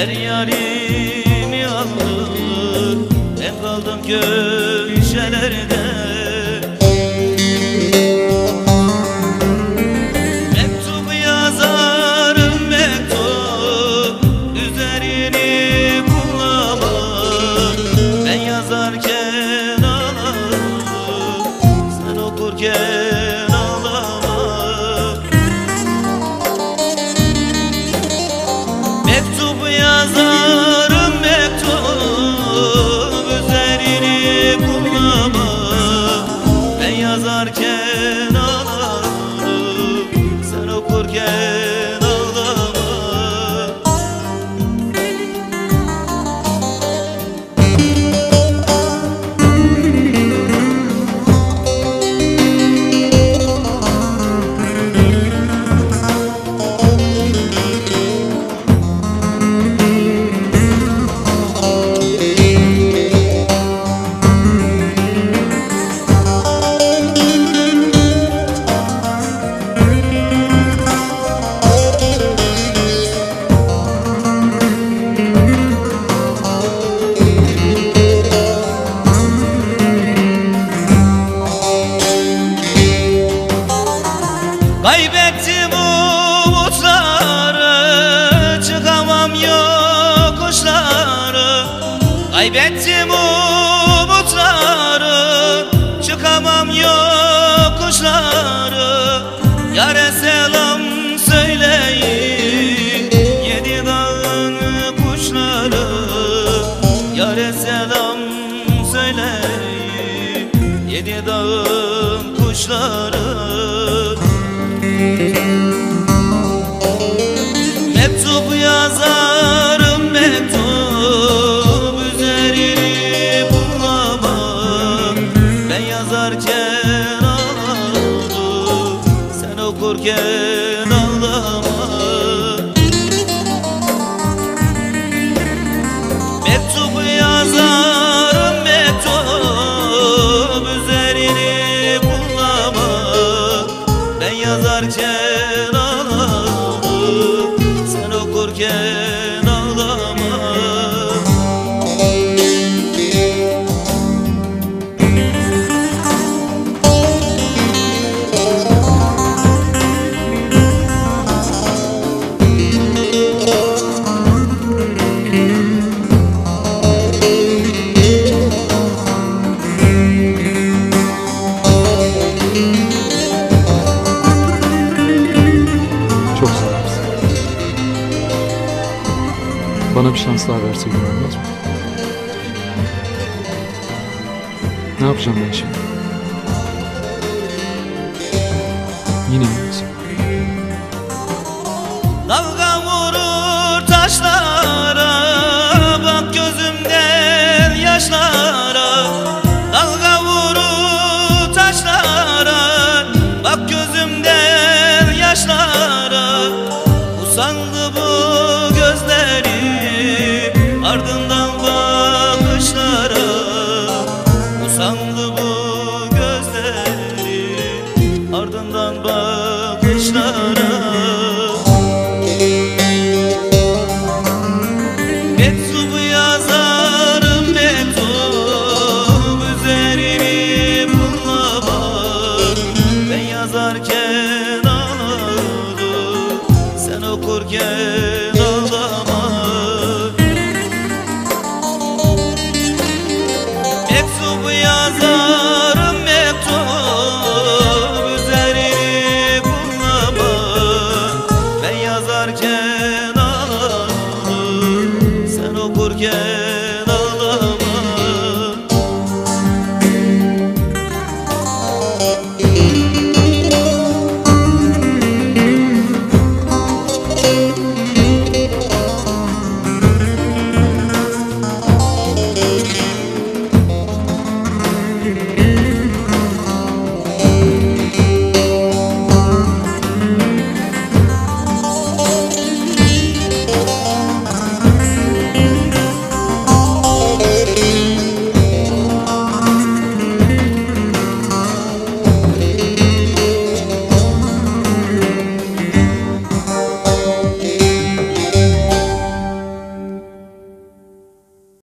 Eller yarimi aldı, ben kaldım köşelerde. Mektup yazarım mektup, üzerini bulama. Ben yazarken ağlarım, sen okurken ağlama. Mektup yazarım mektup, üzerini bulama. Ben yazarken ağlarım, sen okurken ağlama. Kaybettim umutları, çıkamam yokuşları. Kaybettim umutları, çıkamam yokuşları. Yâre selam söyleyin yedi dağın kuşları. Yâre selam söyleyin yedi dağın kuşları. Mektup yazarım mektup, üzerini bulama. Ben yazarken ağladım, sen okurken ağlama. Mektup yazarım mektup, üzerini bulama. Ben yazarken ağladım, sen okurken ağlama. Çok seversin. Bana bir şans daha verseydin olmaz mı? Ne yapacağım ben şimdi? Yine mi? Dalga vurur taşlara, bak gözümden yaşlara. Dalga vurur taşlara, bak gözümden yaşlara. Usandı bu gözlerim, ardından bakışlara. Usandı bu gözlerim, ardından bakışlara. Mektup yazarım mektup, üzerini bulama. Ben yazarken ağladım, sen okurken